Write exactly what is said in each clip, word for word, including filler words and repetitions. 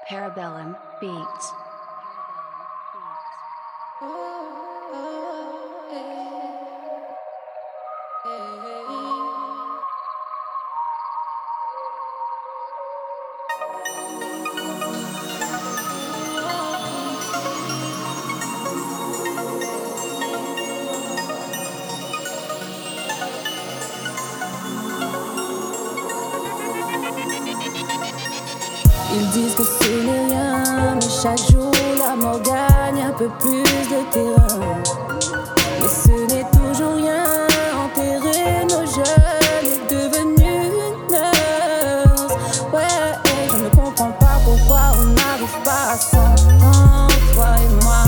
Parabellum Beats. Ils disent que ce n'est rien, mais chaque jour la mort gagne un peu plus de terrain. Mais ce n'est toujours rien, enterrer nos jeunes est devenu une nurse. Ouais, et je ne comprends pas pourquoi on n'arrive pas à s'entendre, toi et moi.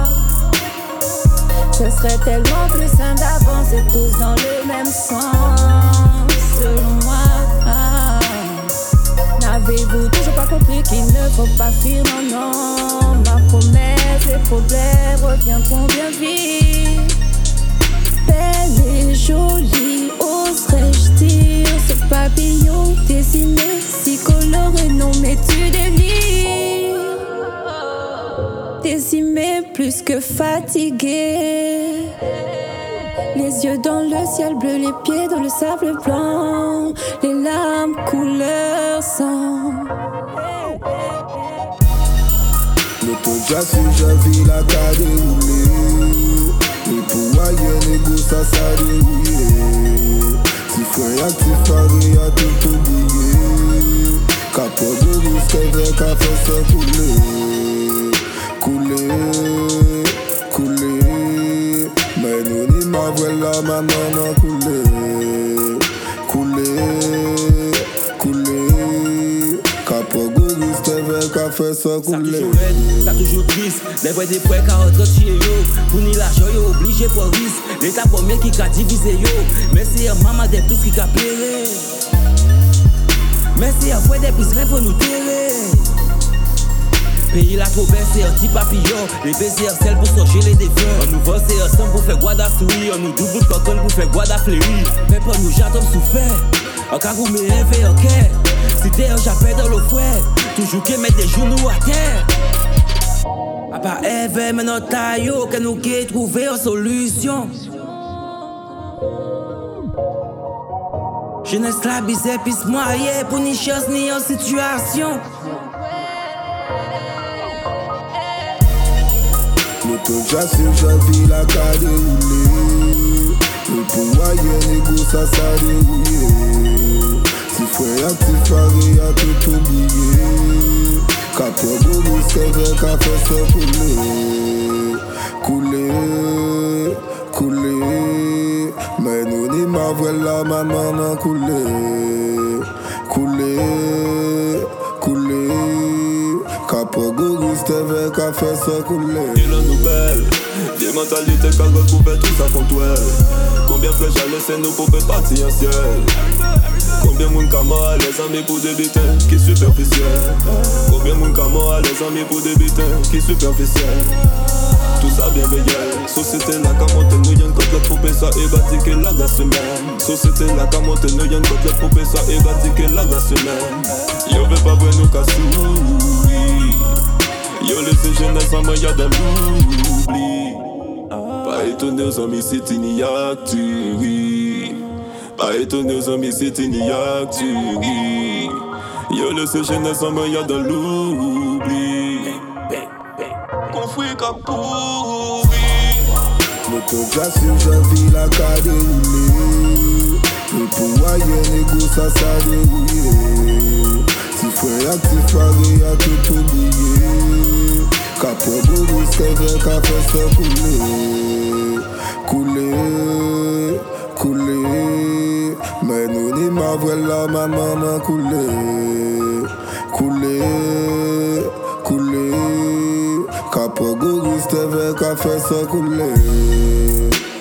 Ce serait tellement plus simple d'avancer tous dans le même sens, selon moi. Avez-vous toujours pas compris qu'il ne faut pas fuir, non, non. Ma promesse, les problèmes reviendront bien vite. Belle et jolie, oserais-je dire. Ce papillon dessiné, si coloré, non mais tu délires. Décimé plus que fatigué. Les yeux dans le ciel bleu, les pieds dans le sable blanc. Les larmes couleur sang. L'auto-jazz, j'ai vu la cas dérouler. Et pour ailleurs, négo, ça, ça dérouillé. Si frère actif, pareil, à tout oublié. Capot de rousse, qu'elle veut qu'à faire ça couler. Couler, couler. Mais nous ni ma voilà, ma maman couler. Couler, couler. Capot de rousse, qu'elle veut qu'à faire ça couler. Ça toujours aide, ça toujours triste. Les vrais des frères qui ont chez yo. Pour ni l'argent, yo obligé pour risque. L'état premier qui a divisé yo. Mais c'est un maman des prises qui a payé. Mais c'est un frère des prises qui faut nous tirer. Pays la trop baissé, un petit papillon. Les baisers sel pour sortir les défunts. On nous vend c'est ensemble pour faire guada souris. On nous double de coton pour faire guada fleurie. Mais pour nous j'attends souffert. En cas où me rêve ok. Si t'es un japet dans l'eau fouet. Toujours qu'elle met des genoux à terre. A part Eve, mais notre taillot. Que nous qui trouver une solution. Jeunesse la bisée puis se moyer. Pour ni chance ni en situation. L'auto-jazz, j'ai vu la cas dérouler. Et pour ailleurs, négo, ça, ça dérouillé. Si frère actif, pareil, à tout oublié. Capot de rousse, qu'elle veut qu'à faire ça couler. Couler, couler. Mais nous ni ma voilà, ma maman couler. Couler, couler. Capot de rousse, qu'elle veut qu'à faire ça couler. Et la nouvelle, vieille mentalité qu'elle recouvre tout ça contre elle. Combien de frères j'ai laissé nous pour faire partie en ciel. Combien de monde qui mort à les amis pour des bêtins qui superficiel. Combien de monde qui mort à les amis pour des bêtins qui superficiel. Tout ça bien veillé. Société là qu'à monter nous y'en côtelette pour payer ça et bâtir que la gasse semaine. Société là qu'à monter nous y'en côtelette pour payer ça et bâtir que la gasse semaine. Yo veut pas voir nous qu'à sourire. Yo laissé jeunesse en moyen de l'oubli. Pas étonné aux amis c'est une actu. Pas étonné aux amis c'est une actu. Yo laissé jeunesse en moyen de l'oubli. Conflit qu'à pourri. L'auto-jazz, j'ai vu la cas dérouler. Et pour ailleurs, négo, ça, ça dérouillé. Si frère actif, pareil, à tout oublié. Capot de rousse, qu'elle veut qu'à faire ça couler. Couler, couler. Mais nous ni ma voilà, ma maman couler. Couler, couler. Capot de rousse, qu'elle veut qu'à faire ça couler.